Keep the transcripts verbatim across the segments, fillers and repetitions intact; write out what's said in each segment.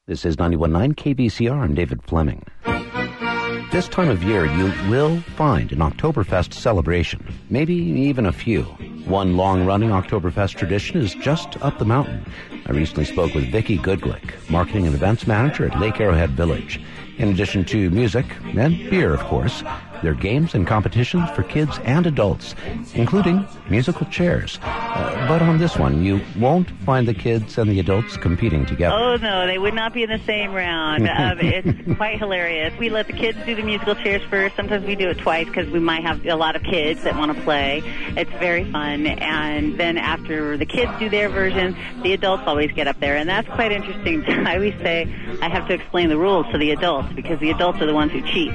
This is ninety-one point nine K B C R. I'm David Fleming. This time of year, you will find an Oktoberfest celebration, maybe even a few. One long-running Oktoberfest tradition is just up the mountain. I recently spoke with Vicki Goodglick, Marketing and Events Manager at Lake Arrowhead Village. In addition to music and beer, of course, there are games and competitions for kids and adults, including musical chairs. Uh, but on this one, you won't find the kids and the adults competing together. Oh, no, they would not be in the same round. Um, it's quite hilarious. We let the kids do the musical chairs first. Sometimes we do it twice because we might have a lot of kids that want to play. It's very fun. And then after the kids do their version, the adults always get up there. And that's quite interesting. I always say I have to explain the rules to the adults because the adults are the ones who cheat.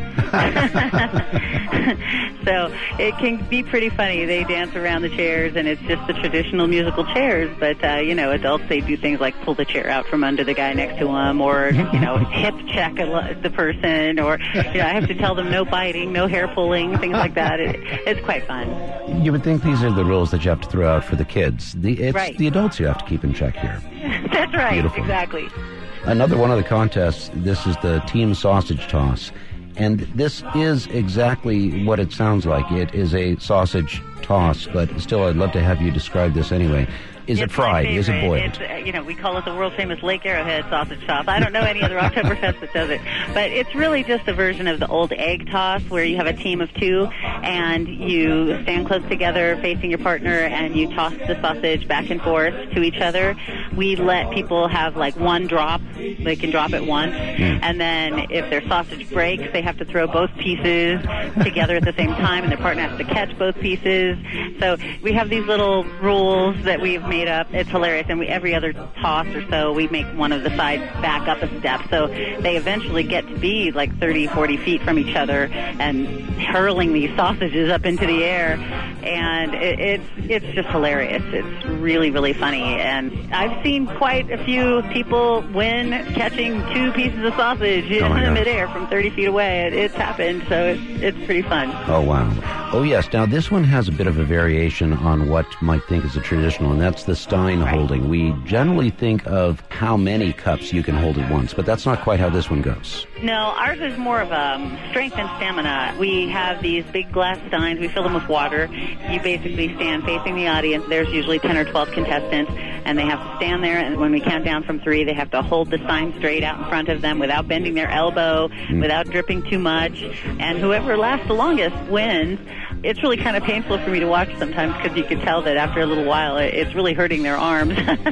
So it can be pretty funny. They dance around the chairs, and it's just the traditional musical chairs. But, uh, you know, adults, they do things like pull the chair out from under the guy next to them, or, you know, hip check a, the person, or, you know, I have to tell them no biting, no hair pulling, things like that. It, it's quite fun. You would think these are the rules that you have to throw out for the kids. The, it's right. the adults you have to keep in check here. That's right. Beautiful. Exactly. Another one of the contests, this is the team sausage toss. And this is exactly what it sounds like. It is a sausage toss, but still I'd love to have you describe this anyway. Is it's it fried? Is it boiled? It's, uh, you know, we call it the world-famous Lake Arrowhead sausage toss. I don't know any other Oktoberfest that does it. But it's really just a version of the old egg toss where you have a team of two and you stand close together facing your partner and you toss the sausage back and forth to each other. We let people have like one drop. They can drop it once. Mm. And then if their sausage breaks, they have to throw both pieces together at the same time and their partner has to catch both pieces. So we have these little rules that we've made up. It's hilarious. And we, every other toss or so, we make one of the sides back up a step. So they eventually get to be like thirty, forty feet from each other and hurling these sausages up into the air. And it, it's it's just hilarious. It's really, really funny. And I've seen quite a few people win catching two pieces of sausage in oh the midair from thirty feet away. It, it's happened, so it's, it's pretty fun. Oh, wow. Oh, yes. Now, this one has a bit of a variation on what you might think is a traditional, and that's the stein right. holding. We generally think of how many cups you can hold at once, but that's not quite how this one goes. No, ours is more of a strength and stamina. We have these big glass steins. We fill them with water. You basically stand facing the audience. There's usually ten or twelve contestants, and they have to stand there, and when we count down from three, they have to hold the stein straight out in front of them without bending their elbow, mm. without dripping too much, and whoever lasts the longest wins. It's really kind of painful for me to watch sometimes because you can tell that after a little while it's really hurting their arms.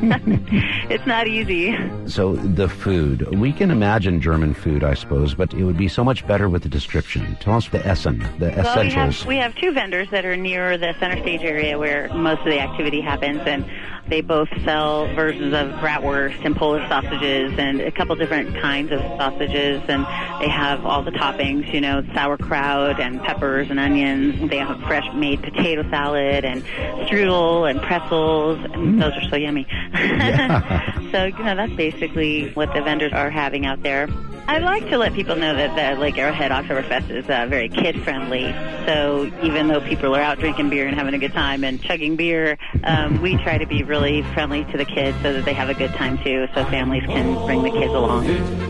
It's not easy. So the food, we can imagine German food, I suppose, but it would be so much better with the description. Tell us the Essen, the well, essentials. We have, we have two vendors that are near the center stage area where most of the activity happens, and they both sell versions of bratwurst and Polish sausages and a couple different kinds of sausages, and they have all the toppings, you know, sauerkraut and peppers and onions. They have fresh made potato salad and strudel and pretzels, and mm. those are so yummy. Yeah. So, you know, that's basically what the vendors are having out there. I'd like to let people know that the Lake Arrowhead Oktoberfest is uh, very kid-friendly. So even though people are out drinking beer and having a good time and chugging beer, um, we try to be really friendly to the kids so that they have a good time too, so families can bring the kids along.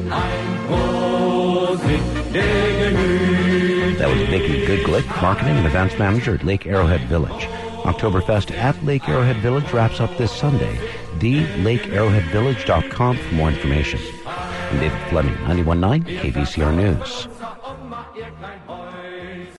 That was Vicki Goodglick, Marketing and Events Manager at Lake Arrowhead Village. Oktoberfest at Lake Arrowhead Village wraps up this Sunday. the lake arrowhead village dot com for more information. I'm David Fleming, ninety-one point nine K B C R News.